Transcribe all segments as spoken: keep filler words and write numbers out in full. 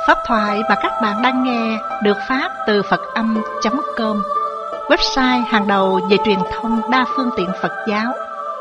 Pháp thoại mà các bạn đang nghe được phát từ Phật Âm chấm com, website hàng đầu về truyền thông đa phương tiện Phật giáo.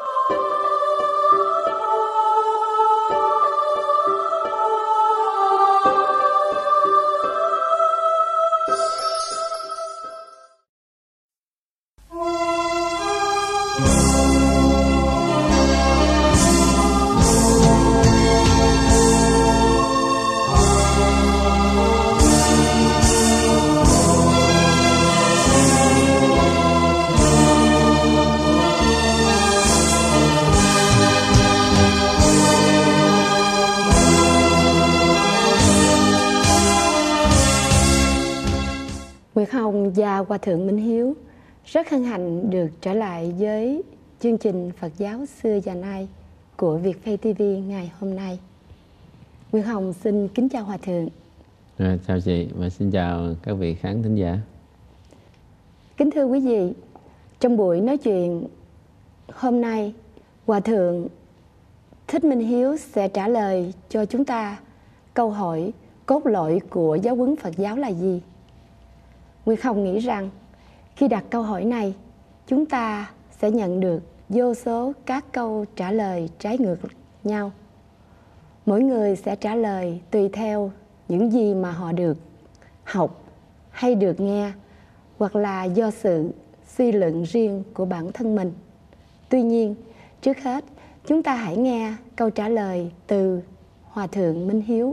Nguyệt Hồng và Hòa Thượng Minh Hiếu rất hân hạnh được trở lại với chương trình Phật giáo xưa và nay của Vietfay ti vi ngày hôm nay. Nguyệt Hồng xin kính chào Hòa Thượng. À, chào chị và xin chào các vị khán thính giả. Kính thưa quý vị, trong buổi nói chuyện hôm nay, Hòa Thượng Thích Minh Hiếu sẽ trả lời cho chúng ta câu hỏi cốt lõi của giáo huấn Phật giáo là gì? Nguyệt Hồng nghĩ rằng khi đặt câu hỏi này, chúng ta sẽ nhận được vô số các câu trả lời trái ngược nhau. Mỗi người sẽ trả lời tùy theo những gì mà họ được học hay được nghe, hoặc là do sự suy luận riêng của bản thân mình. Tuy nhiên, trước hết, chúng ta hãy nghe câu trả lời từ Hòa Thượng Minh Hiếu.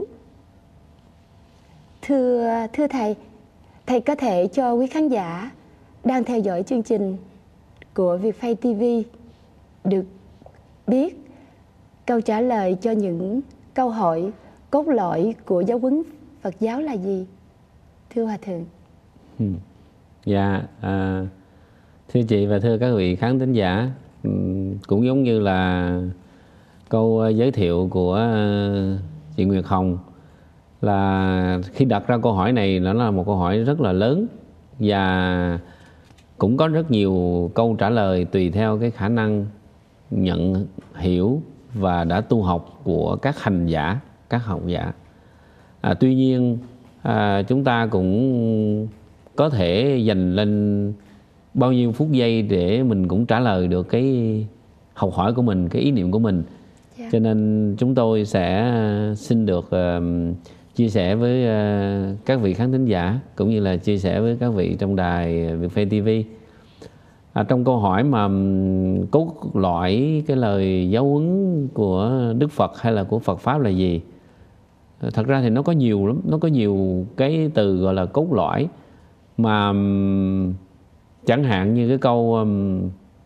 Thưa, thưa Thầy, Thầy có thể cho quý khán giả đang theo dõi chương trình của Vietfay ti vi được biết câu trả lời cho những câu hỏi cốt lõi của giáo huấn Phật giáo là gì? Thưa Hòa Thượng. Ừ. Dạ, à, thưa chị và thưa các vị khán thính giả, cũng giống như là câu giới thiệu của chị Nguyệt Hồng, là khi đặt ra câu hỏi này nó là một câu hỏi rất là lớn và cũng có rất nhiều câu trả lời tùy theo cái khả năng nhận hiểu và đã tu học của các hành giả, các học giả. À, tuy nhiên à, chúng ta cũng có thể dành lên bao nhiêu phút giây để mình cũng trả lời được cái học hỏi của mình, cái ý niệm của mình. Yeah. Cho nên chúng tôi sẽ xin được uh, chia sẻ với uh, các vị khán thính giả cũng như là chia sẻ với các vị trong đài Vietfay ti vi. À, trong câu hỏi mà um, cốt lõi cái lời giáo huấn của Đức Phật hay là của Phật Pháp là gì? Thật ra thì nó có nhiều lắm, nó có nhiều cái từ gọi là cốt lõi mà um, chẳng hạn như cái câu um,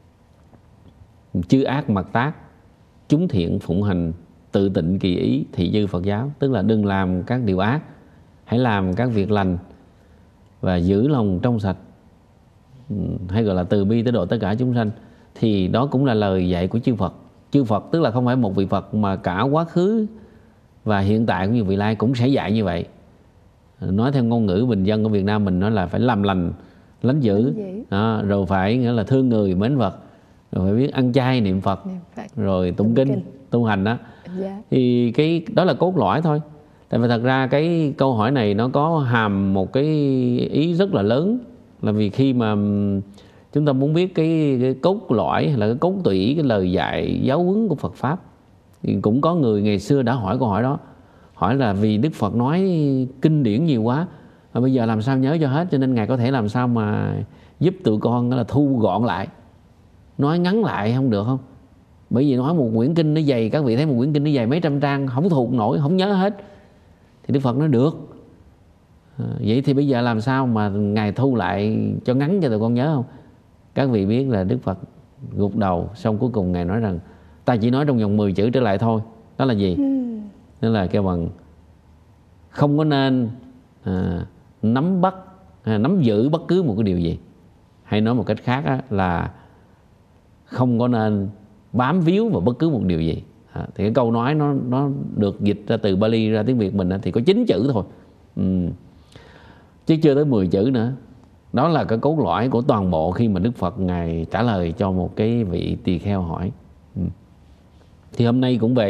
chư ác mặc tác, chúng thiện phụng hành, tự tịnh kỳ ý, thị dư Phật giáo. Tức là đừng làm các điều ác, hãy làm các việc lành và giữ lòng trong sạch, hay gọi là từ bi tới độ tất cả chúng sanh. Thì đó cũng là lời dạy của chư Phật. Chư Phật tức là không phải một vị Phật mà cả quá khứ và hiện tại cũng như vị lai cũng sẽ dạy như vậy. Nói theo ngôn ngữ bình dân của Việt Nam mình nói là phải làm lành, lánh dữ, đó, rồi phải nghĩa là thương người mến Phật, rồi phải biết ăn chay niệm Phật, niệm Phật. Rồi tụng kinh, kinh, tu hành đó. Yeah. Thì cái đó là cốt lõi thôi. Tại vì thật ra cái câu hỏi này nó có hàm một cái ý rất là lớn, là vì khi mà chúng ta muốn biết cái, cái cốt lõi hay là cái cốt tủy, cái lời dạy giáo huấn của Phật Pháp, thì cũng có người ngày xưa đã hỏi câu hỏi đó. Hỏi là vì Đức Phật nói kinh điển nhiều quá, mà bây giờ làm sao nhớ cho hết, cho nên Ngài có thể làm sao mà giúp tụi con là thu gọn lại, nói ngắn lại không được không? Bởi vì nói một quyển kinh nó dày, các vị thấy một quyển kinh nó dày mấy trăm trang, không thuộc nổi, không nhớ hết. Thì Đức Phật nói được. À, vậy thì bây giờ làm sao mà Ngài thu lại cho ngắn cho tụi con nhớ không? Các vị biết là Đức Phật gục đầu, xong cuối cùng Ngài nói rằng ta chỉ nói trong vòng mười chữ trở lại thôi. Đó là gì? Đó là kêu bằng không có nên à, nắm bắt, à, nắm giữ bất cứ một cái điều gì. Hay nói một cách khác á, là không có nên bám víu vào bất cứ một điều gì. À, thì cái câu nói nó nó được dịch ra từ Bali ra tiếng Việt mình á, thì có chín chữ thôi, ừ. chứ chưa tới mười chữ nữa. Đó là cái cốt lõi của toàn bộ khi mà Đức Phật Ngài trả lời cho một cái vị tỳ kheo hỏi. Ừ. Thì hôm nay cũng vậy,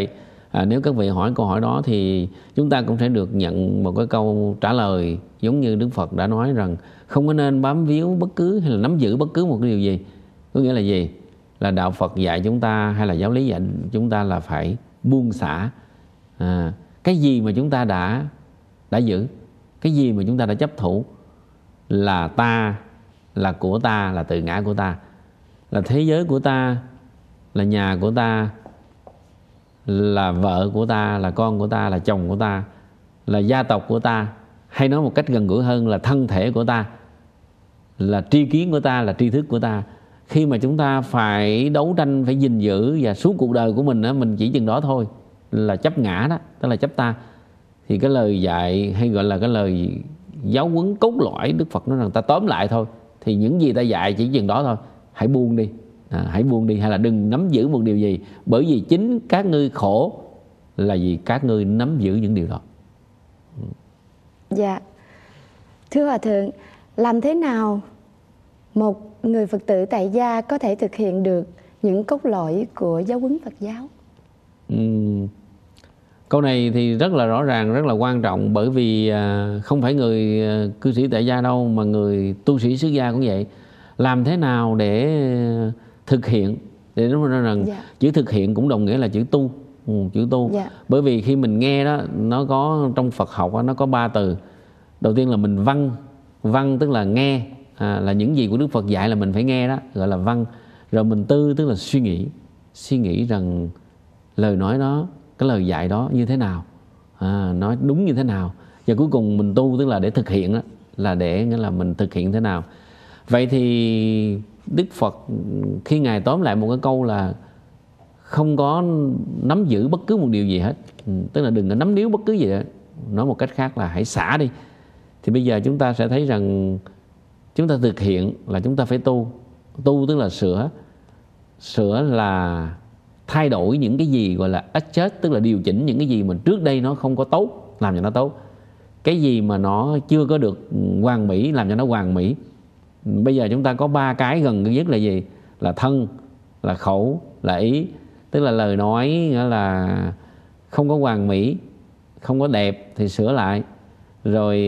à, nếu các vị hỏi câu hỏi đó thì chúng ta cũng sẽ được nhận một cái câu trả lời giống như Đức Phật đã nói rằng không có nên bám víu bất cứ hay là nắm giữ bất cứ một cái điều gì. Có nghĩa là gì? Là đạo Phật dạy chúng ta hay là giáo lý dạy chúng ta là phải buông xả. À, cái gì mà chúng ta đã đã giữ, cái gì mà chúng ta đã chấp thủ là ta, là của ta, là tự ngã của ta, là thế giới của ta, là nhà của ta, là vợ của ta, là con của ta, là chồng của ta, là gia tộc của ta, hay nói một cách gần gũi hơn là thân thể của ta, là tri kiến của ta, là tri thức của ta. Khi mà chúng ta phải đấu tranh, phải gìn giữ và suốt cuộc đời của mình á, mình chỉ chừng đó thôi là chấp ngã đó, tức là chấp ta. Thì cái lời dạy hay gọi là cái lời giáo huấn cốt lõi Đức Phật nói rằng ta tóm lại thôi, thì những gì ta dạy chỉ chừng đó thôi. Hãy buông đi, à, hãy buông đi, hay là đừng nắm giữ một điều gì, bởi vì chính các ngươi khổ là vì các ngươi nắm giữ những điều đó. Dạ, thưa Hòa Thượng, làm thế nào một người Phật tử tại gia có thể thực hiện được những cốt lõi của giáo huấn Phật giáo? Uhm, câu này thì rất là rõ ràng, rất là quan trọng, bởi vì à, không phải người à, cư sĩ tại gia đâu, mà người tu sĩ xuất gia cũng vậy. Làm thế nào để thực hiện? Để nói rằng dạ. chữ thực hiện cũng đồng nghĩa là chữ tu, ừ, chữ tu. Dạ. Bởi vì khi mình nghe đó, nó có trong Phật học đó, nó có ba từ. Đầu tiên là mình văn, văn tức là nghe, à, là những gì của Đức Phật dạy là mình phải nghe đó, gọi là văn. Rồi mình tư tức là suy nghĩ, suy nghĩ rằng lời nói đó, cái lời dạy đó như thế nào, à, nói đúng như thế nào. Và cuối cùng mình tu tức là để thực hiện đó, là để nghĩa là mình thực hiện thế nào. Vậy thì Đức Phật khi Ngài tóm lại một cái câu là không có nắm giữ bất cứ một điều gì hết, tức là đừng có nắm níu bất cứ gì hết. Nói một cách khác là hãy xả đi. Thì bây giờ chúng ta sẽ thấy rằng chúng ta thực hiện là chúng ta phải tu. Tu tức là sửa. Sửa là thay đổi những cái gì gọi là adjust, tức là điều chỉnh những cái gì mà trước đây nó không có tốt, làm cho nó tốt. Cái gì mà nó chưa có được hoàn mỹ, làm cho nó hoàn mỹ. Bây giờ chúng ta có ba cái gần nhất là gì? Là thân, là khẩu, là ý. Tức là lời nói là không có hoàn mỹ, không có đẹp thì sửa lại. Rồi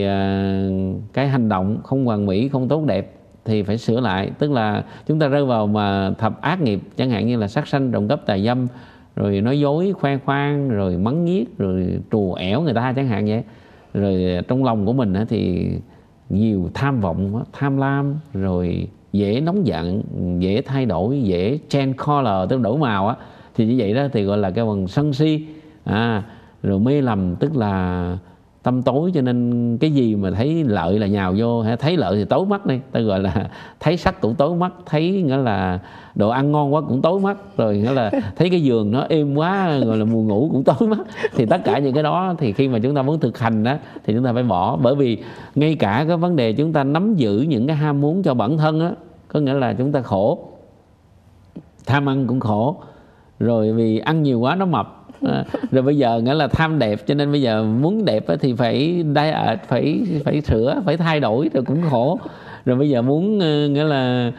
cái hành động không hoàn mỹ, không tốt đẹp thì phải sửa lại. Tức là chúng ta rơi vào mà thập ác nghiệp, chẳng hạn như là sát sanh, trộm cắp, tà dâm, rồi nói dối, khoe khoang, rồi mắng nhiếc, rồi trù ẻo người ta chẳng hạn vậy. Rồi trong lòng của mình thì nhiều tham vọng, tham lam, rồi dễ nóng giận, dễ thay đổi, dễ change color, tức là đổi màu á. Thì như vậy đó thì gọi là cái phần sân si. À, rồi mê lầm tức là tâm tối, cho nên cái gì mà thấy lợi là nhào vô, hay thấy lợi thì tối mắt đi, ta gọi là thấy sắc cũng tối mắt, thấy nghĩa là đồ ăn ngon quá cũng tối mắt, rồi nghĩa là thấy cái giường nó êm quá gọi là buồn ngủ cũng tối mắt. Thì tất cả những cái đó thì khi mà chúng ta muốn thực hành đó thì chúng ta phải bỏ. Bởi vì ngay cả cái vấn đề chúng ta nắm giữ những cái ham muốn cho bản thân á, có nghĩa là chúng ta khổ, tham ăn cũng khổ, rồi vì ăn nhiều quá nó mập. À, rồi bây giờ nghĩa là tham đẹp, cho nên bây giờ muốn đẹp thì phải diet, phải phải sửa, phải thay đổi, rồi cũng khổ. Rồi bây giờ muốn nghĩa là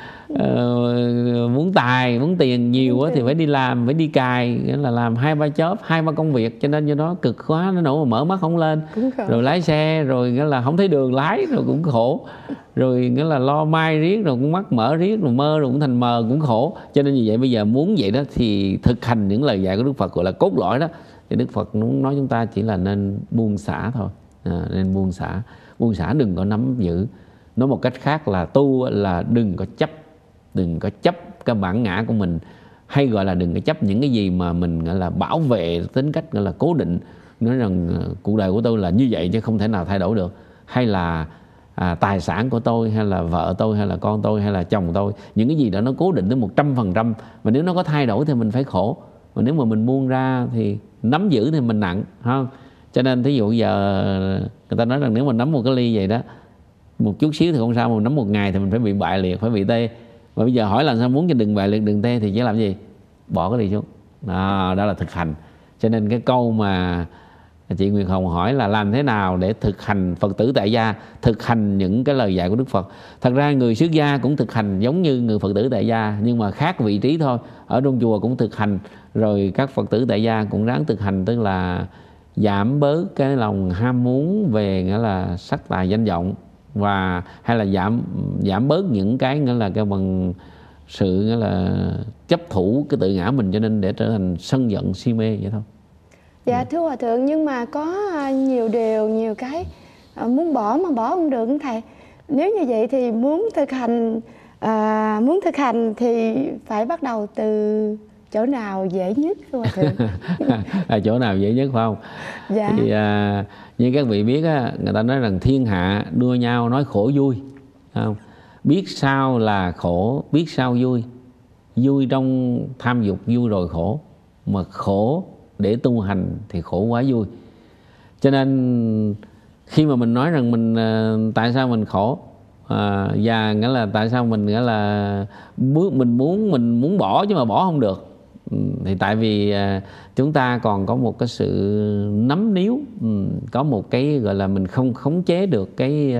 uh, muốn tài, muốn tiền nhiều quá thì phải đi làm, phải đi cài, nghĩa là làm hai ba job, hai ba công việc, cho nên cho nó cực quá, nó nổ mà mở mắt không lên. Rồi lái xe, rồi nghĩa là không thấy đường lái, rồi cũng khổ. Rồi nghĩa là lo mai riết, rồi cũng mắt mở riết, rồi mơ rồi cũng thành mờ, cũng khổ. Cho nên như vậy bây giờ muốn vậy đó thì thực hành những lời dạy của Đức Phật gọi là cốt lõi đó. Thì Đức Phật nói chúng ta chỉ là nên buông xả thôi, à, nên buông xả. Buông xả, đừng có nắm giữ. Nói một cách khác là tu là đừng có chấp, đừng có chấp cái bản ngã của mình, hay gọi là đừng có chấp những cái gì mà mình gọi là bảo vệ tính cách gọi là cố định. Nói rằng cuộc đời của tôi là như vậy chứ không thể nào thay đổi được. Hay là à, tài sản của tôi, hay là vợ tôi, hay là con tôi, hay là chồng tôi, những cái gì đó nó cố định tới một trăm phần trăm. Mà nếu nó có thay đổi thì mình phải khổ. Mà nếu mà mình buông ra thì nắm giữ thì mình nặng, không? Cho nên thí dụ giờ người ta nói rằng nếu mà nắm một cái ly vậy đó, một chút xíu thì không sao, mà nắm một ngày thì mình phải bị bại liệt, phải bị tê. Mà bây giờ hỏi là sao muốn cho đừng bại liệt, đừng tê thì chỉ làm gì? Bỏ cái ly xuống. Đó, đó là thực hành. Cho nên cái câu mà Chị Nguyệt Hồng hỏi là làm thế nào để thực hành, Phật tử tại gia thực hành những cái lời dạy của Đức Phật. Thật ra người xuất gia cũng thực hành giống như người Phật tử tại gia, nhưng mà khác vị trí thôi. Ở trong chùa cũng thực hành, rồi các Phật tử tại gia cũng ráng thực hành, tức là giảm bớt cái lòng ham muốn về nghĩa là sắc tài danh vọng, và hay là giảm giảm bớt những cái nghĩa là cái bằng sự nghĩa là chấp thủ cái tự ngã mình, cho nên để trở thành sân giận si mê vậy thôi. Dạ thưa Hòa Thượng, nhưng mà có nhiều điều, nhiều cái muốn bỏ mà bỏ không được thầy. Nếu như vậy thì muốn thực hành à, muốn thực hành thì phải bắt đầu từ chỗ nào dễ nhất thưa Hòa Thượng? À, chỗ nào dễ nhất phải không? Dạ. Thì à, như các vị biết á, người ta nói rằng thiên hạ đua nhau nói khổ vui, không? Biết sao là khổ, biết sao vui. Vui trong tham dục vui rồi khổ, mà khổ để tu hành thì khổ quá vui. Cho nên khi mà mình nói rằng mình tại sao mình khổ, à, và nghĩa là tại sao mình nghĩa là mình muốn mình muốn bỏ chứ mà bỏ không được, thì tại vì à, chúng ta còn có một cái sự nắm níu, có một cái gọi là mình không khống chế được cái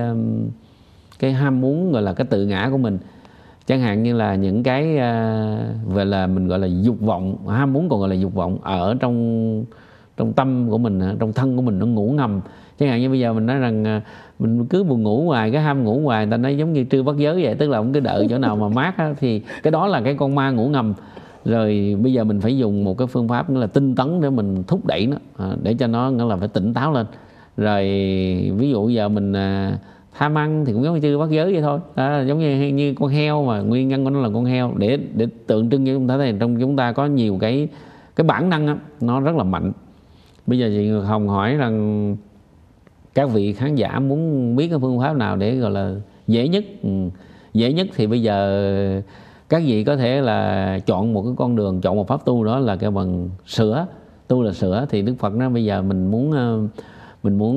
cái ham muốn, gọi là cái tự ngã của mình. Chẳng hạn như là những cái uh, về là mình gọi là dục vọng, ham muốn còn gọi là dục vọng ở trong trong tâm của mình, trong thân của mình, nó ngủ ngầm. Chẳng hạn như bây giờ mình nói rằng uh, mình cứ buồn ngủ hoài, cái ham ngủ hoài, ta nói giống như trư bắt giới vậy, tức là không cứ đợi chỗ nào mà mát á, thì cái đó là cái con ma ngủ ngầm. Rồi bây giờ mình phải dùng một cái phương pháp nghĩa là tinh tấn để mình thúc đẩy nó, uh, để cho nó nghĩa là phải tỉnh táo lên. Rồi ví dụ giờ mình uh, tham ăn thì cũng giống như chư bắt giới vậy thôi, à, giống như như con heo, mà nguyên nhân của nó là con heo, để để tượng trưng cho chúng ta thấy trong chúng ta có nhiều cái cái bản năng đó, nó rất là mạnh. Bây giờ chị Nguyệt Hồng hỏi rằng các vị khán giả muốn biết cái phương pháp nào để gọi là dễ nhất. Ừ. Dễ nhất thì bây giờ các vị có thể là chọn một cái con đường, chọn một pháp tu, đó là cái bằng sửa. Tu là sửa, thì Đức Phật nói bây giờ mình muốn mình muốn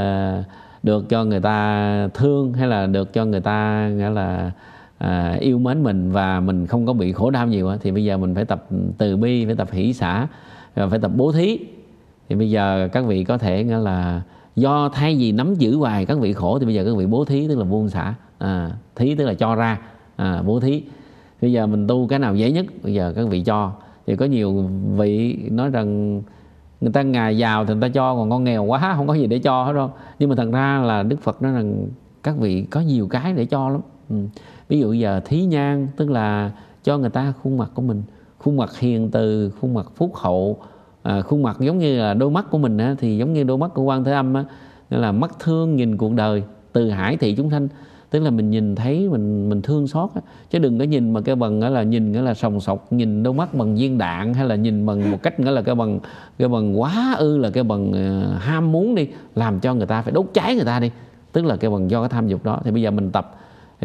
được cho người ta thương, hay là được cho người ta nghĩa là à, yêu mến mình, và mình không có bị khổ đau nhiều, thì bây giờ mình phải tập từ bi, phải tập hỷ xả, rồi phải tập bố thí. Thì bây giờ các vị có thể nghĩa là do thay vì nắm giữ hoài các vị khổ, thì bây giờ các vị bố thí, tức là buông xả, à, thí tức là cho ra, à, bố thí. Bây giờ mình tu cái nào dễ nhất, bây giờ các vị cho. Thì có nhiều vị nói rằng người ta ngày giàu thì người ta cho, còn con nghèo quá không có gì để cho hết đâu. Nhưng mà thật ra là Đức Phật nói rằng các vị có nhiều cái để cho lắm. Ừ. Ví dụ giờ thí nhan, tức là cho người ta khuôn mặt của mình, khuôn mặt hiền từ, khuôn mặt phúc hậu, à, khuôn mặt giống như là đôi mắt của mình á, thì giống như đôi mắt của Quan Thế Âm á, là mắt thương nhìn cuộc đời, từ hải thị chúng sanh, tức là mình nhìn thấy mình mình thương xót á. Chứ đừng có nhìn mà cái bằng đó là nhìn nghĩa là sòng sọc, nhìn đôi mắt bằng viên đạn, hay là nhìn bằng một cách nghĩa là cái bằng cái bằng quá ư là cái bằng uh, ham muốn đi, làm cho người ta phải đốt cháy người ta đi, tức là cái bằng do cái tham dục đó. Thì bây giờ mình tập,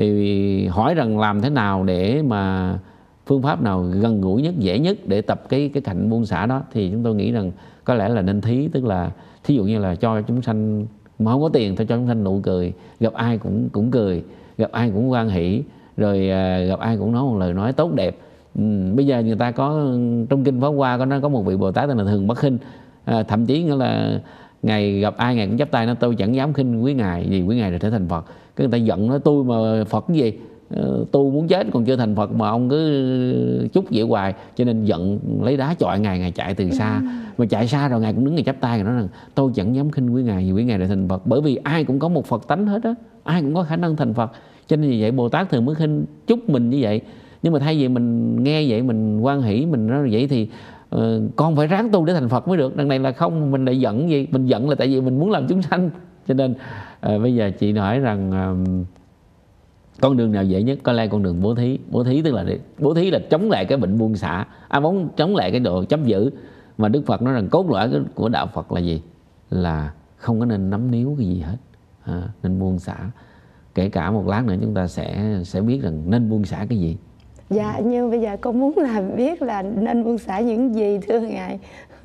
thì hỏi rằng làm thế nào để mà phương pháp nào gần gũi nhất, dễ nhất để tập cái cái hạnh buông xả đó, thì chúng tôi nghĩ rằng có lẽ là nên thí, tức là thí dụ như là cho chúng sanh mà không có tiền, thôi cho chúng sanh nụ cười, gặp ai cũng cũng cười, gặp ai cũng hoan hỷ, rồi à, gặp ai cũng nói một lời nói tốt đẹp. Ừ, bây giờ người ta có trong kinh Pháp Hoa có nó có một vị Bồ Tát tên là Thường Bất Khinh, à, thậm chí nghĩa là ngày gặp ai ngày cũng chắp tay nói tôi chẳng dám khinh quý ngài, vì quý ngài rồi trở thành Phật. Cái người ta giận nói tôi mà Phật cái gì, tu muốn chết còn chưa thành Phật mà ông cứ chúc vậy hoài, cho nên giận lấy đá chọi ngài, ngài chạy từ xa. Mà chạy xa rồi ngài cũng đứng ngài chắp tay, nói rằng tôi chẳng dám khinh quý ngài vì quý ngài đã thành Phật. Bởi vì ai cũng có một Phật tánh hết á, ai cũng có khả năng thành Phật, cho nên vì vậy Bồ Tát Thường Bất Khinh chúc mình như vậy. Nhưng mà thay vì mình nghe vậy mình hoan hỷ, mình nói vậy thì uh, con phải ráng tu để thành Phật mới được. Đằng này là không, mình lại giận gì, mình giận là tại vì mình muốn làm chúng sanh. Cho nên uh, bây giờ chị hỏi rằng uh, con đường nào dễ nhất? Có lẽ con đường bố thí. Bố thí tức là bố thí là chống lại cái bệnh buông xả, à, bóng chống lại cái độ chấp giữ. Mà Đức Phật nói rằng cốt lõi của đạo Phật là gì? Là không có nên nắm níu cái gì hết, à, nên buông xả. Kể cả một lát nữa chúng ta sẽ sẽ biết rằng nên buông xả cái gì. Dạ, nhưng bây giờ con muốn là biết là nên buông xả những gì thưa ngài.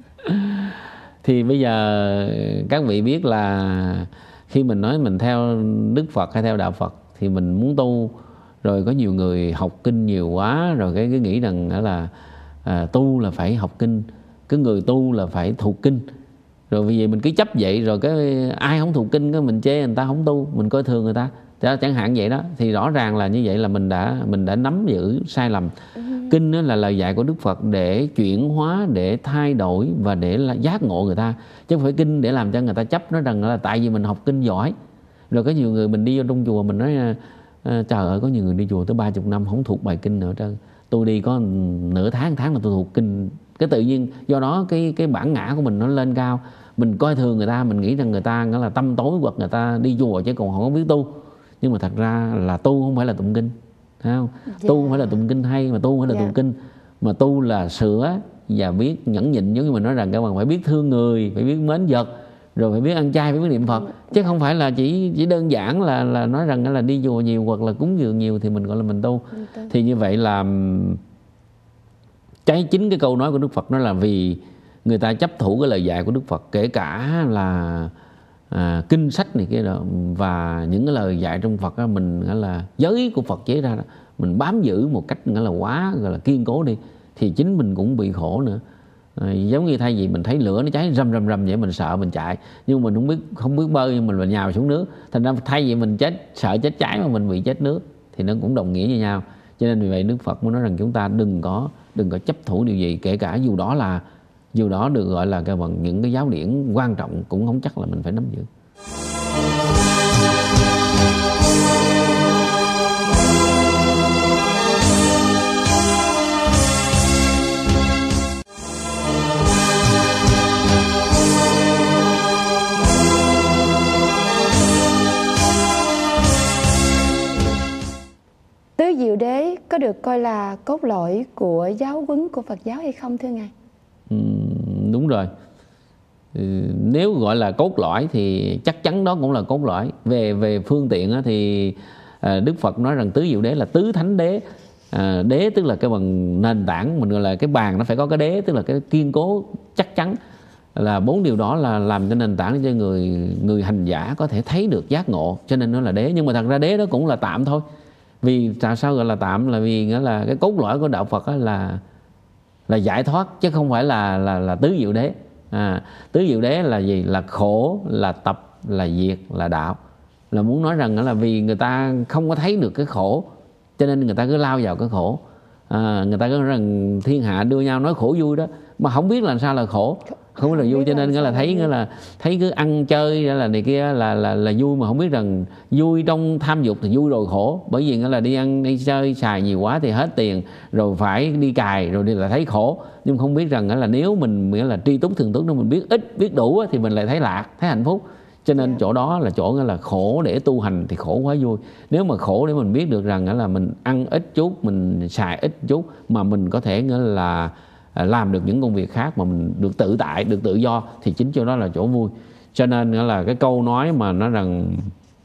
Thì bây giờ các vị biết là khi mình nói mình theo Đức Phật hay theo đạo Phật thì mình muốn tu, rồi có nhiều người học kinh nhiều quá rồi cái, cái nghĩ rằng là à, tu là phải học kinh, cái người tu là phải thuộc kinh, Rồi vì vậy mình cứ chấp vậy, rồi cái ai không thuộc kinh cái mình chê người ta không tu, mình coi thường người ta, chẳng hạn vậy đó. Thì rõ ràng là như vậy là mình đã mình đã nắm giữ sai lầm. Ừ. Kinh đó là lời dạy của Đức Phật để chuyển hóa, để thay đổi và để là giác ngộ người ta, chứ không phải kinh để làm cho người ta chấp nó rằng là tại vì mình học kinh giỏi. Rồi có nhiều người mình đi vô trong chùa mình nói à, trời ơi, có nhiều người đi chùa tới ba chục năm không thuộc bài kinh nữa trơn. Tôi đi có nửa tháng tháng là tôi thuộc kinh. Cái tự nhiên do đó cái cái bản ngã của mình nó lên cao, mình coi thường người ta, mình nghĩ rằng người ta nghĩa là tâm tối hoặc người ta đi chùa chứ còn không biết tu. Nhưng mà thật ra là tu không phải là tụng kinh, thấy không? Yeah. Tu không phải là tụng kinh hay, mà tu không phải là yeah. tụng kinh, mà tu là sửa và biết nhẫn nhịn. Giống như mình nói rằng các bạn phải biết thương người, phải biết mến vật, rồi phải biết ăn chay, phải biết niệm Phật, chứ không phải là chỉ chỉ đơn giản là là nói rằng là đi chùa nhiều hoặc là cúng dường nhiều thì mình gọi là mình tu. Okay. Thì như vậy là cái chính cái câu nói của Đức Phật nó là vì người ta chấp thủ cái lời dạy của Đức Phật, kể cả là à, kinh sách này kia đó, và những cái lời dạy trong Phật đó, mình gọi là giới của Phật chế ra đó, mình bám giữ một cách gọi là quá gọi là kiên cố đi, thì chính mình cũng bị khổ nữa. À, giống như thay vì mình thấy lửa nó cháy rầm rầm rầm vậy mình sợ mình chạy, nhưng mình không biết không biết bơi nhưng mình là nhào xuống nước, thành ra thay vì mình chết sợ chết cháy mà mình bị chết nước, thì nó cũng đồng nghĩa với nhau. Cho nên vì vậy Đức Phật muốn nói rằng chúng ta đừng có đừng có chấp thủ điều gì, kể cả dù đó là dù đó được gọi là cái bằng những cái giáo điển quan trọng, cũng không chắc là mình phải nắm giữ. Tứ Diệu Đế có được coi là cốt lõi của giáo huấn của Phật giáo hay không thưa Ngài? Ừ, đúng rồi. Ừ, nếu gọi là cốt lõi thì chắc chắn đó cũng là cốt lõi. Về về phương tiện á, thì à, Đức Phật nói rằng tứ diệu đế là tứ thánh đế. À, đế tức là cái bằng nền tảng, mình gọi là cái bàn nó phải có cái đế, tức là cái kiên cố chắc chắn. Là bốn điều đó là làm cho nền tảng cho người người hành giả có thể thấy được giác ngộ, cho nên nó là đế. Nhưng mà thật ra đế đó cũng là tạm thôi. Vì tại sao gọi là tạm, là vì nghĩa là cái cốt lõi của đạo Phật là là giải thoát, chứ không phải là là là tứ diệu đế. À, tứ diệu đế là gì? Là khổ, là tập, là diệt, là đạo. Là muốn nói rằng là vì người ta không có thấy được cái khổ, cho nên người ta cứ lao vào cái khổ. À, người ta cứ nói rằng thiên hạ đưa nhau nói khổ vui đó, mà không biết làm sao là khổ, không biết là vui, cho nên nghĩa là thấy nghĩa là thấy cứ ăn chơi là này kia là là là vui, mà không biết rằng vui trong tham dục thì vui rồi khổ. Bởi vì nghĩa là đi ăn đi chơi xài nhiều quá thì hết tiền, rồi phải đi cài, rồi đi là thấy khổ. Nhưng không biết rằng là nếu mình nghĩa là tri túc thường túc, nếu mình biết ít biết đủ thì mình lại thấy lạc, thấy hạnh phúc. Cho nên chỗ đó là chỗ nghĩa là khổ để tu hành thì khổ quá vui. Nếu mà khổ để mình biết được rằng là mình ăn ít chút, mình xài ít chút, mà mình có thể nghĩa là làm được những công việc khác, mà mình được tự tại, được tự do, thì chính chỗ đó là chỗ vui. Cho nên là cái câu nói mà nó rằng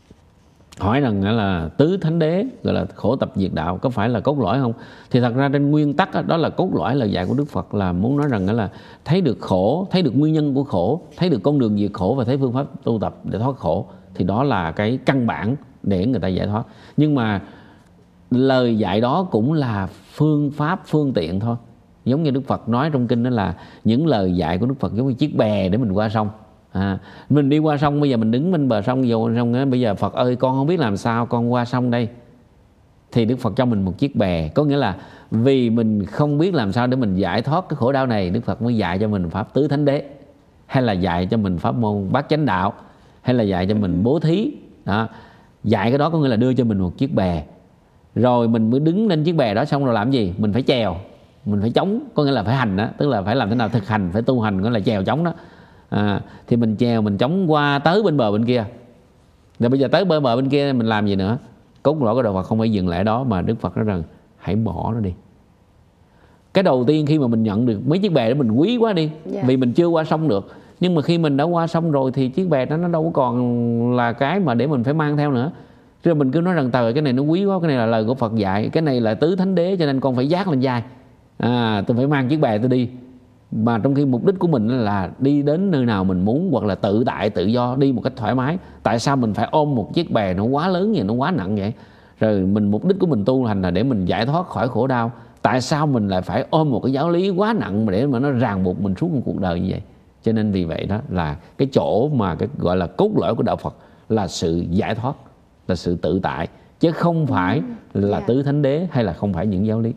hỏi rằng là tứ thánh đế gọi là khổ tập diệt đạo có phải là cốt lõi không, thì thật ra trên nguyên tắc đó, đó là cốt lõi lời dạy của Đức Phật, là muốn nói rằng là thấy được khổ, thấy được nguyên nhân của khổ, thấy được con đường diệt khổ và thấy phương pháp tu tập để thoát khổ, thì đó là cái căn bản để người ta giải thoát. Nhưng mà lời dạy đó cũng là phương pháp, phương tiện thôi. Giống như Đức Phật nói trong kinh đó là những lời dạy của Đức Phật giống như chiếc bè để mình qua sông. À, mình đi qua sông, bây giờ mình đứng bên bờ sông vô sông á, bây giờ Phật ơi con không biết làm sao con qua sông đây, thì Đức Phật cho mình một chiếc bè. Có nghĩa là vì mình không biết làm sao để mình giải thoát cái khổ đau này, Đức Phật mới dạy cho mình pháp tứ thánh đế, hay là dạy cho mình pháp môn bát chánh đạo, hay là dạy cho mình bố thí đó. Dạy cái đó có nghĩa là đưa cho mình một chiếc bè, rồi mình mới đứng lên chiếc bè đó, xong rồi làm gì? Mình phải chèo, mình phải chống, có nghĩa là phải hành đó, tức là phải làm thế nào thực hành, phải tu hành, có là chèo chống đó. À, thì mình chèo, mình chống qua tới bên bờ bên kia. Rồi bây giờ tới bên bờ bên kia mình làm gì nữa? Cốt lõi của đạo Phật không phải dừng lại đó, mà Đức Phật nói rằng hãy bỏ nó đi. Cái đầu tiên khi mà mình nhận được mấy chiếc bè đó mình quý quá đi, yeah. Vì mình chưa qua sông được. Nhưng mà khi mình đã qua sông rồi thì chiếc bè đó nó đâu có còn là cái mà để mình phải mang theo nữa. Rồi mình cứ nói rằng trời, cái này nó quý quá, cái này là lời của Phật dạy, cái này là tứ thánh đế, cho nên con phải vác lên vai. À, tôi phải mang chiếc bè tôi đi. Mà trong khi mục đích của mình là đi đến nơi nào mình muốn, hoặc là tự tại, tự do, đi một cách thoải mái. Tại sao mình phải ôm một chiếc bè nó quá lớn vậy, nó quá nặng vậy? Rồi mình mục đích của mình tu hành là để mình giải thoát khỏi khổ đau. Tại sao mình lại phải ôm một cái giáo lý quá nặng mà để mà nó ràng buộc mình suốt một cuộc đời như vậy? Cho nên vì vậy đó là cái chỗ mà cái gọi là cốt lõi của đạo Phật là sự giải thoát, là sự tự tại, chứ không phải là Dạ. tứ thánh đế hay là không phải những giáo lý.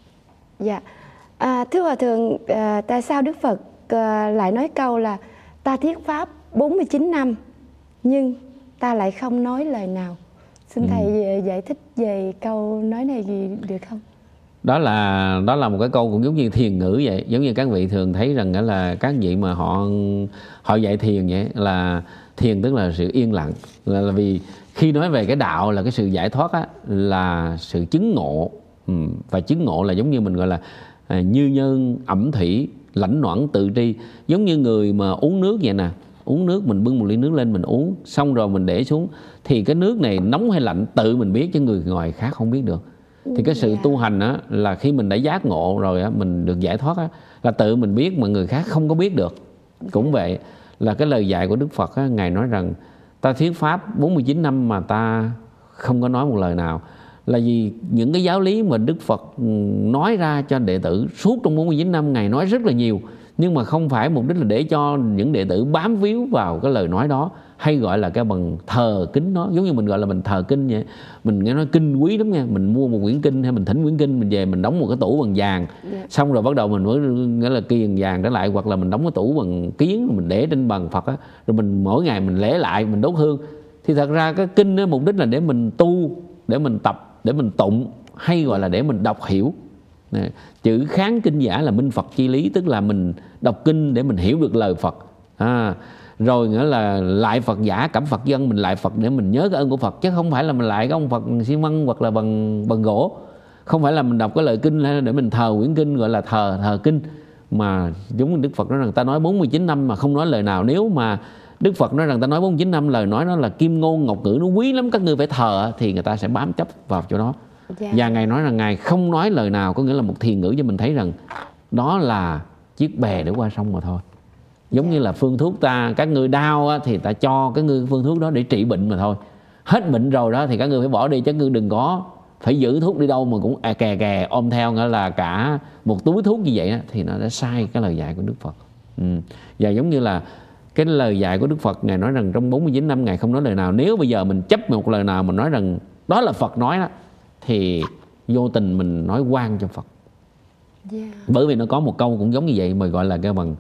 Dạ. À, thưa Hòa Thượng, à, tại sao Đức Phật à, lại nói câu là ta thuyết pháp bốn mươi chín năm nhưng ta lại không nói lời nào? Xin Thầy ừ. giải thích về câu nói này gì được không? Đó là đó là một cái câu cũng giống như thiền ngữ vậy. Giống như các vị thường thấy rằng là các vị mà họ họ dạy thiền vậy, là thiền tức là sự yên lặng, là, là vì khi nói về cái đạo là cái sự giải thoát á, là sự chứng ngộ. Ừ. Và chứng ngộ là giống như mình gọi là à, như nhân ẩm thủy, lãnh noãn tự tri. Giống như người mà uống nước vậy nè, uống nước mình bưng một ly nước lên mình uống, xong rồi mình để xuống, thì cái nước này nóng hay lạnh tự mình biết chứ người ngoài khác không biết được. Thì cái sự tu hành á, là khi mình đã giác ngộ rồi á, mình được giải thoát á, là tự mình biết mà người khác không có biết được. Cũng vậy, là cái lời dạy của Đức Phật á, Ngài nói rằng ta thuyết pháp bốn mươi chín năm mà ta không có nói một lời nào, là vì những cái giáo lý mà Đức Phật nói ra cho đệ tử suốt trong bốn mươi chín năm, Ngài nói rất là nhiều, nhưng mà không phải mục đích là để cho những đệ tử bám víu vào cái lời nói đó, hay gọi là cái bằng thờ kính nó. Giống như mình gọi là mình thờ kinh vậy. Mình nghe nói kinh quý lắm nha, mình mua một quyển kinh hay mình thỉnh quyển kinh, mình về mình đóng một cái tủ bằng vàng, yeah. xong rồi bắt đầu mình mới nghĩa là kiền vàng trở lại, hoặc là mình đóng cái tủ bằng kiến, mình để trên bàn Phật á, rồi mình mỗi ngày mình lễ lại, mình đốt hương. Thì thật ra cái kinh đó mục đích là để mình tu, để mình tập, để mình tụng, hay gọi là để mình đọc hiểu. Nè, chữ kháng kinh giả là minh Phật chi lý, tức là mình đọc kinh để mình hiểu được lời Phật. À, rồi nghĩa là lại Phật giả cảm Phật dân, mình lại Phật để mình nhớ cái ơn của Phật, chứ không phải là mình lại cái ông Phật xi măng hoặc là bằng bằng gỗ. Không phải là mình đọc cái lời kinh để mình thờ quyển kinh gọi là thờ thờ kinh, mà giống như Đức Phật nói rằng ta nói bốn mươi chín năm mà không nói lời nào. Nếu mà Đức Phật nói rằng ta nói bốn mươi chín năm, lời nói nó là kim ngôn ngọc ngữ, nó quý lắm, các ngươi phải thờ, thì người ta sẽ bám chấp vào chỗ đó. Yeah. Và Ngài nói rằng Ngài không nói lời nào, có nghĩa là một thiền ngữ cho mình thấy rằng đó là chiếc bè để qua sông mà thôi. Giống yeah. như là phương thuốc ta, các ngươi đau á, thì ta cho các ngươi phương thuốc đó để trị bệnh mà thôi. Hết bệnh rồi đó thì các ngươi phải bỏ đi, chứ ngươi đừng có phải giữ thuốc đi đâu mà cũng à, kè kè ôm theo, nghĩa là cả một túi thuốc như vậy á, thì nó đã sai cái lời dạy của Đức Phật. Ừ. Và giống như là cái lời dạy của Đức Phật, Ngài nói rằng trong bốn mươi chín năm Ngài không nói lời nào. Nếu bây giờ mình chấp một lời nào mình nói rằng đó là Phật nói đó, thì vô tình mình nói oan cho Phật. Yeah. Bởi vì nó có một câu cũng giống như vậy mà gọi là cái bằng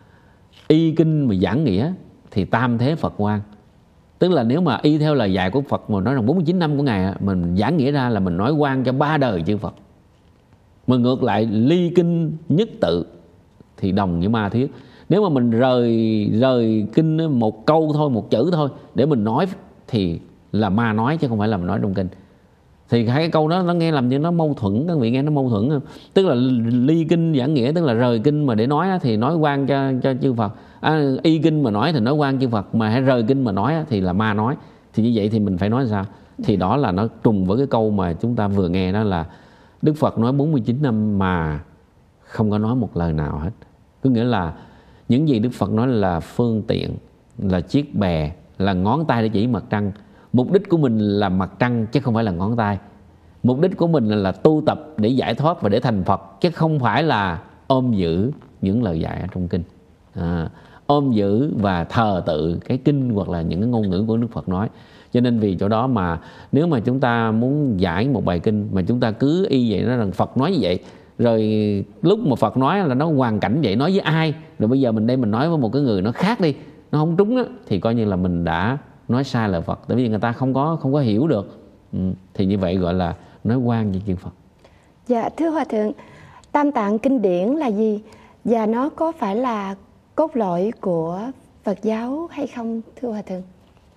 y kinh mà giảng nghĩa thì tam thế Phật oan. Tức là nếu mà y theo lời dạy của Phật mà nói rằng bốn mươi chín năm của Ngài, mình giảng nghĩa ra là mình nói oan cho ba đời chư Phật. Mà ngược lại ly kinh nhất tự thì đồng với ma thuyết. Nếu mà mình rời rời kinh một câu thôi, một chữ thôi để mình nói thì là ma nói, chứ không phải là mình nói trong kinh. Thì hai cái câu đó nó nghe làm như nó mâu thuẫn, các vị nghe nó mâu thuẫn không? Tức là ly kinh giảng nghĩa, tức là rời kinh mà để nói thì nói oan cho cho chư Phật. À, y kinh mà nói thì nói oan chư Phật, mà hãy rời kinh mà nói thì là ma nói. Thì như vậy thì mình phải nói sao? Thì đó là nó trùng với cái câu mà chúng ta vừa nghe, đó là Đức Phật nói bốn mươi chín năm mà không có nói một lời nào hết. Có nghĩa là những gì Đức Phật nói là phương tiện, là chiếc bè, là ngón tay để chỉ mặt trăng. Mục đích của mình là mặt trăng chứ không phải là ngón tay. Mục đích của mình là, là tu tập để giải thoát và để thành Phật, chứ không phải là ôm giữ những lời dạy ở trong kinh. À, ôm giữ và thờ tự cái kinh hoặc là những cái ngôn ngữ của Đức Phật nói. Cho nên vì chỗ đó mà nếu mà chúng ta muốn giải một bài kinh mà chúng ta cứ y vậy, nó rằng Phật nói như vậy, rồi lúc mà Phật nói là nó hoàn cảnh vậy, nói với ai, rồi bây giờ mình đây mình nói với một cái người nó khác đi, nó không trúng đó, thì coi như là mình đã nói sai lời Phật, tại vì người ta không có không có hiểu được. Ừ, thì như vậy gọi là nói oan với chư Phật. Dạ thưa Hòa Thượng, Tam Tạng kinh điển là gì và nó có phải là cốt lõi của Phật giáo hay không thưa Hòa Thượng?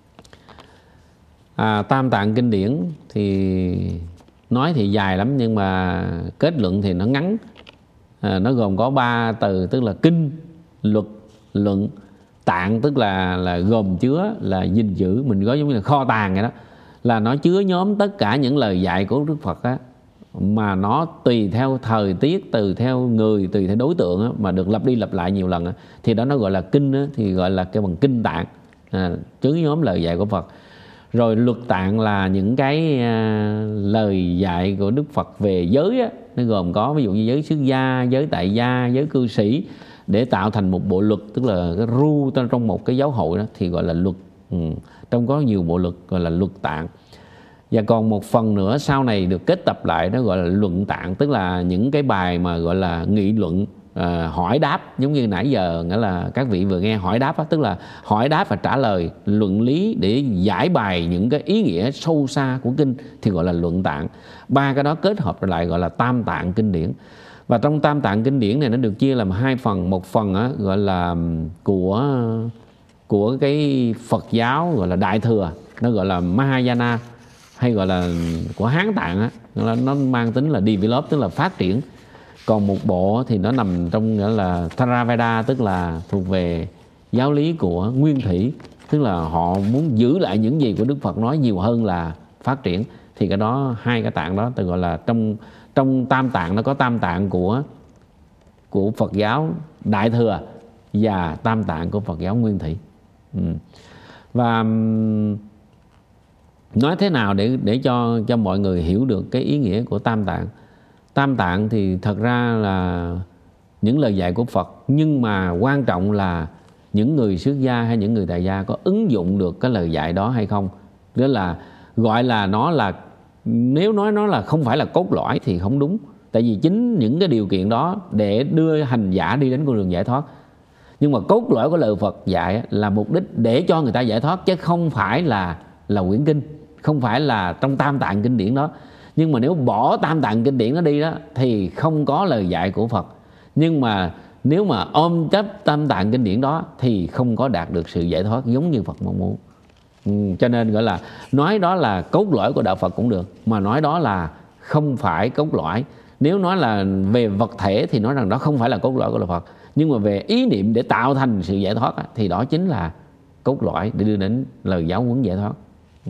À, Tam Tạng kinh điển thì nói thì dài lắm, nhưng mà kết luận thì nó ngắn. À, nó gồm có ba từ, tức là kinh, luật, luận. Tạng tức là là gồm chứa, là gìn giữ, mình có giống như là kho tàng vậy đó, là nó chứa nhóm tất cả những lời dạy của Đức Phật á, mà nó tùy theo thời tiết, tùy theo người, tùy theo đối tượng á, mà được lặp đi lặp lại nhiều lần á, thì đó nó gọi là kinh á, thì gọi là cái bằng kinh tạng, à, chứa nhóm lời dạy của Phật. Rồi luật tạng là những cái à, lời dạy của Đức Phật về giới á, nó gồm có ví dụ như giới xuất gia, giới tại gia, giới cư sĩ, để tạo thành một bộ luật, tức là cái rule trong một cái giáo hội đó thì gọi là luật. Ừ. Trong có nhiều bộ luật gọi là luật tạng. Và còn một phần nữa sau này được kết tập lại, nó gọi là luận tạng, tức là những cái bài mà gọi là nghị luận, à, hỏi đáp, giống như nãy giờ nghĩa là các vị vừa nghe hỏi đáp đó, tức là hỏi đáp và trả lời luận lý để giải bài những cái ý nghĩa sâu xa của kinh thì gọi là luận tạng. Ba cái đó kết hợp lại gọi là tam tạng kinh điển. Và trong tam tạng kinh điển này nó được chia làm hai phần. Một phần á, gọi là của của cái Phật giáo gọi là Đại Thừa, nó gọi là Mahayana, hay gọi là của Hán Tạng á, nó mang tính là develop, tức là phát triển. Còn một bộ thì nó nằm trong gọi là Theravada, tức là thuộc về giáo lý của Nguyên Thủy, tức là họ muốn giữ lại những gì của Đức Phật nói nhiều hơn là phát triển. Thì cái đó, hai cái tạng đó tôi gọi là trong trong tam tạng, nó có tam tạng của của Phật giáo Đại Thừa và tam tạng của Phật giáo Nguyên Thủy. Ừ. Và nói thế nào để để cho cho mọi người hiểu được cái ý nghĩa của tam tạng? Tam tạng thì thật ra là những lời dạy của Phật, nhưng mà quan trọng là những người xuất gia hay những người tại gia có ứng dụng được cái lời dạy đó hay không. Đó là gọi là nó là, nếu nói nó là không phải là cốt lõi thì không đúng. Tại vì chính những cái điều kiện đó để đưa hành giả đi đến con đường giải thoát. Nhưng mà cốt lõi của lời Phật dạy là mục đích để cho người ta giải thoát, chứ không phải là là quyển kinh, không phải là trong tam tạng kinh điển đó. Nhưng mà nếu bỏ tam tạng kinh điển nó đi đó thì không có lời dạy của Phật. Nhưng mà nếu mà ôm chấp tam tạng kinh điển đó thì không có đạt được sự giải thoát giống như Phật mong muốn. Ừ, cho nên gọi là nói đó là cốt lõi của đạo Phật cũng được, mà nói đó là không phải cốt lõi. Nếu nói là về vật thể thì nói rằng đó không phải là cốt lõi của đạo Phật. Nhưng mà về ý niệm để tạo thành sự giải thoát thì đó chính là cốt lõi để đưa đến lời giáo huấn giải thoát. Ừ.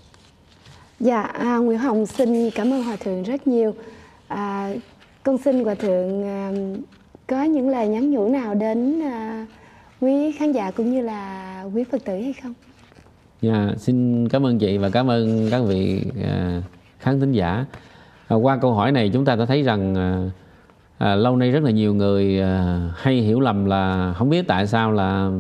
Dạ, à, Nguyễn Hồng xin cảm ơn Hòa Thượng rất nhiều. À, con xin Hòa Thượng à, có những lời nhắn nhủ nào đến à, quý khán giả cũng như là quý Phật tử hay không? Dạ, xin cảm ơn chị và cảm ơn các vị à, khán thính giả. À, qua câu hỏi này chúng ta đã thấy rằng à, à, lâu nay rất là nhiều người à, hay hiểu lầm là không biết tại sao là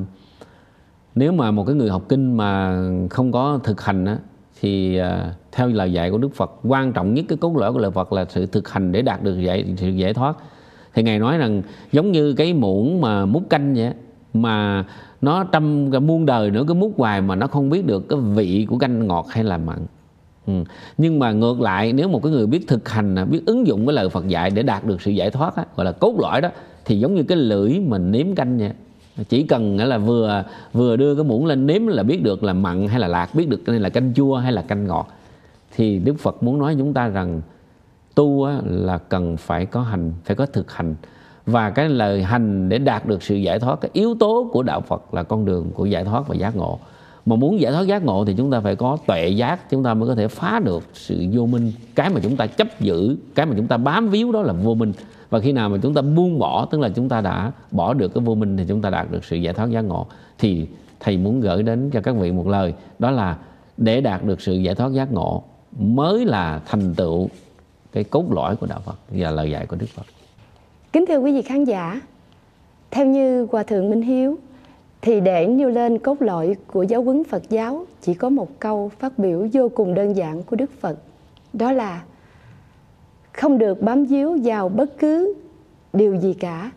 nếu mà một cái người học kinh mà không có thực hành á, thì à, theo lời dạy của Đức Phật, quan trọng nhất cái cốt lõi của lời Phật là sự thực hành để đạt được giải, sự giải thoát. Thì Ngài nói rằng giống như cái muỗng mà múc canh vậy, mà nó trăm muôn đời nữa cứ múc hoài mà nó không biết được cái vị của canh ngọt hay là mặn. Ừ. Nhưng mà ngược lại, nếu một cái người biết thực hành, biết ứng dụng cái lời Phật dạy để đạt được sự giải thoát á, gọi là cốt lõi đó, thì giống như cái lưỡi mình nếm canh vậy. Chỉ cần là vừa vừa đưa cái muỗng lên nếm là biết được là mặn hay là lạc, biết được là canh chua hay là canh ngọt. Thì Đức Phật muốn nói chúng ta rằng tu là cần phải có hành, phải có thực hành. Và cái lời hành để đạt được sự giải thoát, cái yếu tố của đạo Phật là con đường của giải thoát và giác ngộ. Mà muốn giải thoát giác ngộ thì chúng ta phải có tuệ giác, chúng ta mới có thể phá được sự vô minh. Cái mà chúng ta chấp giữ, cái mà chúng ta bám víu đó là vô minh. Và khi nào mà chúng ta buông bỏ, tức là chúng ta đã bỏ được cái vô minh, thì chúng ta đạt được sự giải thoát giác ngộ. Thì Thầy muốn gửi đến cho các vị một lời, đó là để đạt được sự giải thoát giác ngộ mới là thành tựu cái cốt lõi của đạo Phật và lời dạy của Đức Phật. Kính thưa quý vị khán giả, theo như Hòa Thượng Minh Hiếu, thì để nêu lên cốt lõi của giáo huấn Phật giáo chỉ có một câu phát biểu vô cùng đơn giản của Đức Phật. Đó là không được bám víu vào bất cứ điều gì cả.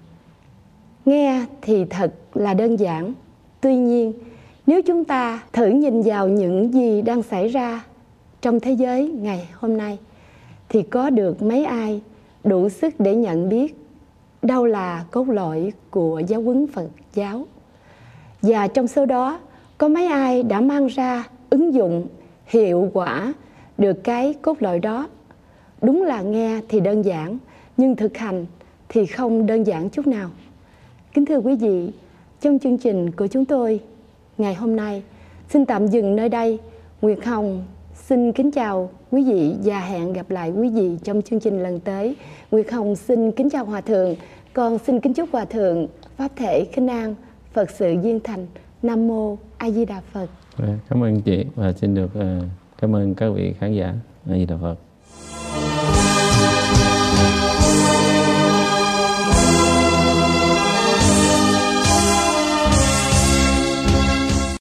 Nghe thì thật là đơn giản. Tuy nhiên, nếu chúng ta thử nhìn vào những gì đang xảy ra trong thế giới ngày hôm nay, thì có được mấy ai đủ sức để nhận biết đâu là cốt lõi của giáo huấn Phật giáo. Và trong số đó, có mấy ai đã mang ra ứng dụng hiệu quả được cái cốt lõi đó. Đúng là nghe thì đơn giản, nhưng thực hành thì không đơn giản chút nào. Kính thưa quý vị, trong chương trình của chúng tôi ngày hôm nay xin tạm dừng nơi đây. Nguyệt Hồng xin kính chào quý vị và hẹn gặp lại quý vị trong chương trình lần tới. Nguyệt Hồng xin kính chào Hòa Thượng. Con xin kính chúc Hòa Thượng pháp thể khinh an, Phật sự viên thành. Nam Mô A Di Đà Phật. Cảm ơn chị và xin được cảm ơn các vị khán giả. A Di Đà Phật.